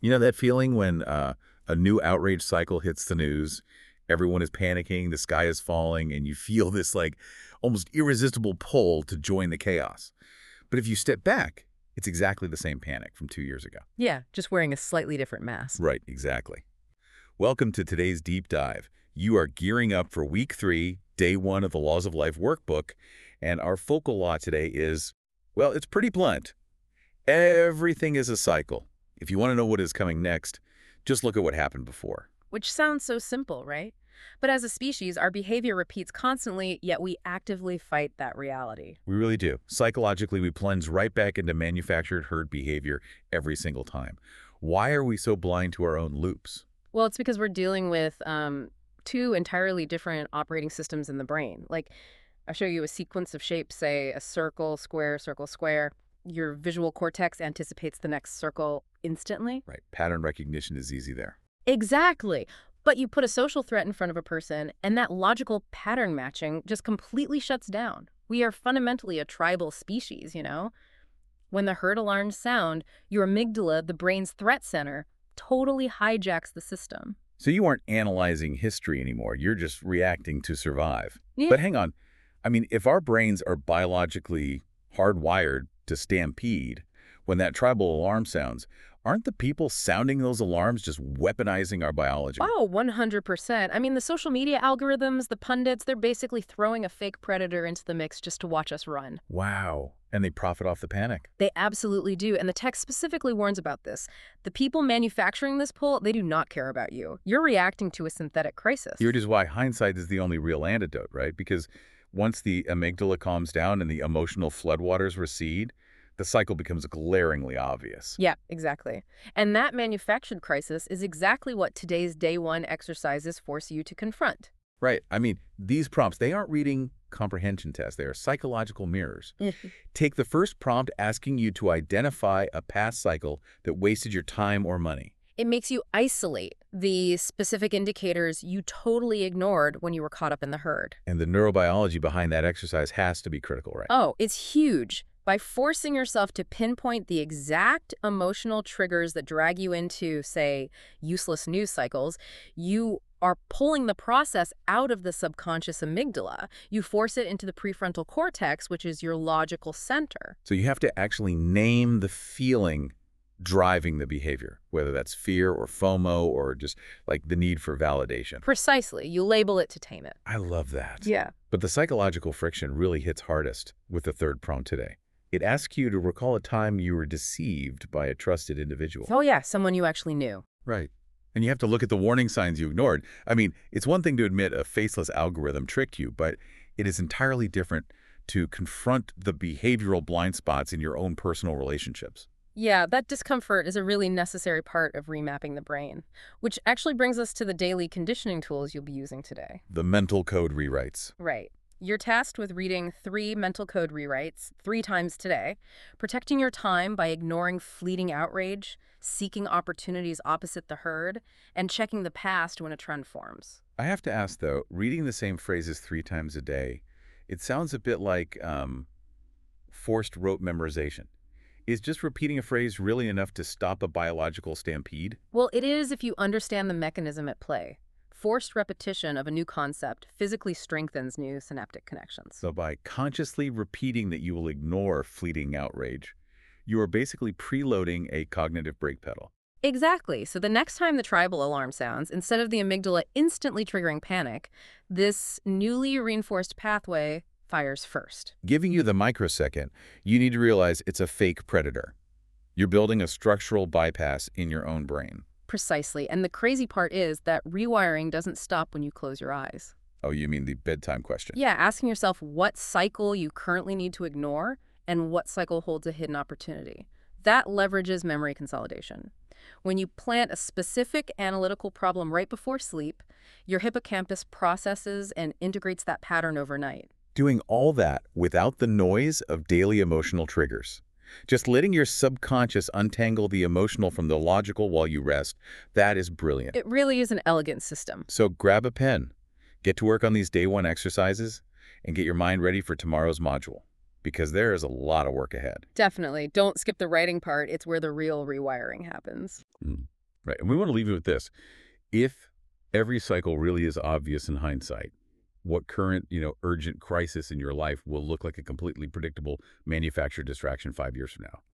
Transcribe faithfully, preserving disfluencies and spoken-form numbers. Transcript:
You know that feeling when uh, a new outrage cycle hits the news, everyone is panicking, the sky is falling, and you feel this like almost irresistible pull to join the chaos. But if you step back, it's exactly the same panic from two years ago. Yeah, just wearing a slightly different mask. Right, exactly. Welcome to today's deep dive. You are gearing up for week three, day one of the Laws of Life workbook, and our focal law today is, well, it's pretty blunt. Everything is a cycle. If you want to know what is coming next, just look at what happened before. Which sounds so simple, right? But as a species, our behavior repeats constantly, yet we actively fight that reality. We really do. Psychologically, we plunge right back into manufactured herd behavior every single time. Why are we so blind to our own loops? Well, it's because we're dealing with um, two entirely different operating systems in the brain. Like, I'll show you a sequence of shapes, say a circle, square, circle, square. Your visual cortex anticipates the next circle instantly. Right. Pattern recognition is easy there. Exactly. But you put a social threat in front of a person, and that logical pattern matching just completely shuts down. We are fundamentally a tribal species, you know? When the herd alarms sound, your amygdala, the brain's threat center, totally hijacks the system. So you aren't analyzing history anymore. You're just reacting to survive. Yeah. But hang on. I mean, if our brains are biologically hardwired to stampede, when that tribal alarm sounds, aren't the people sounding those alarms just weaponizing our biology? Oh, one hundred percent. I mean, the social media algorithms, the pundits, they're basically throwing a fake predator into the mix just to watch us run. Wow. And they profit off the panic. They absolutely do, and the text specifically warns about this. The people manufacturing this pull, they do not care about you. You're reacting to a synthetic crisis. Here it is why hindsight is the only real antidote, right? Because once the amygdala calms down and the emotional floodwaters recede, the cycle becomes glaringly obvious. Yeah, exactly. And that manufactured crisis is exactly what today's day one exercises force you to confront. Right. I mean, these prompts, they aren't reading comprehension tests. They are psychological mirrors. Take the first prompt asking you to identify a past cycle that wasted your time or money. It makes you isolate the specific indicators you totally ignored when you were caught up in the herd. And the neurobiology behind that exercise has to be critical, right? Oh, it's huge. By forcing yourself to pinpoint the exact emotional triggers that drag you into, say, useless news cycles, you are pulling the process out of the subconscious amygdala. You force it into the prefrontal cortex, which is your logical center. So you have to actually name the feeling driving the behavior, whether that's fear or FOMO or just like the need for validation. Precisely. You label it to tame it. I love that. Yeah. But the psychological friction really hits hardest with the third prompt today. It asks you to recall a time you were deceived by a trusted individual. Oh, yeah, someone you actually knew. Right. And you have to look at the warning signs you ignored. I mean, it's one thing to admit a faceless algorithm tricked you, but it is entirely different to confront the behavioral blind spots in your own personal relationships. Yeah, that discomfort is a really necessary part of remapping the brain, which actually brings us to the daily conditioning tools you'll be using today. The mental code rewrites. Right. You're tasked with reading three mental code rewrites three times today, protecting your time by ignoring fleeting outrage, seeking opportunities opposite the herd, and checking the past when a trend forms. I have to ask, though, reading the same phrases three times a day, it sounds a bit like um, forced rote memorization. Is just repeating a phrase really enough to stop a biological stampede? Well, it is if you understand the mechanism at play. Forced repetition of a new concept physically strengthens new synaptic connections. So by consciously repeating that you will ignore fleeting outrage, you are basically preloading a cognitive brake pedal. Exactly. So the next time the tribal alarm sounds, instead of the amygdala instantly triggering panic, this newly reinforced pathway fires first. Giving you the microsecond, you need to realize it's a fake predator. You're building a structural bypass in your own brain. Precisely. And the crazy part is that rewiring doesn't stop when you close your eyes. Oh, you mean the bedtime question? Yeah, asking yourself what cycle you currently need to ignore and what cycle holds a hidden opportunity. That leverages memory consolidation. When you plant a specific analytical problem right before sleep, your hippocampus processes and integrates that pattern overnight. Doing all that without the noise of daily emotional triggers. Just letting your subconscious untangle the emotional from the logical while you rest, that is brilliant. It really is an elegant system. So grab a pen, get to work on these day one exercises, and get your mind ready for tomorrow's module, because there is a lot of work ahead. Definitely. Don't skip the writing part. It's where the real rewiring happens. Mm. Right. And we want to leave you with this. If every cycle really is obvious in hindsight, what current, you know, urgent crisis in your life will look like a completely predictable manufactured distraction five years from now?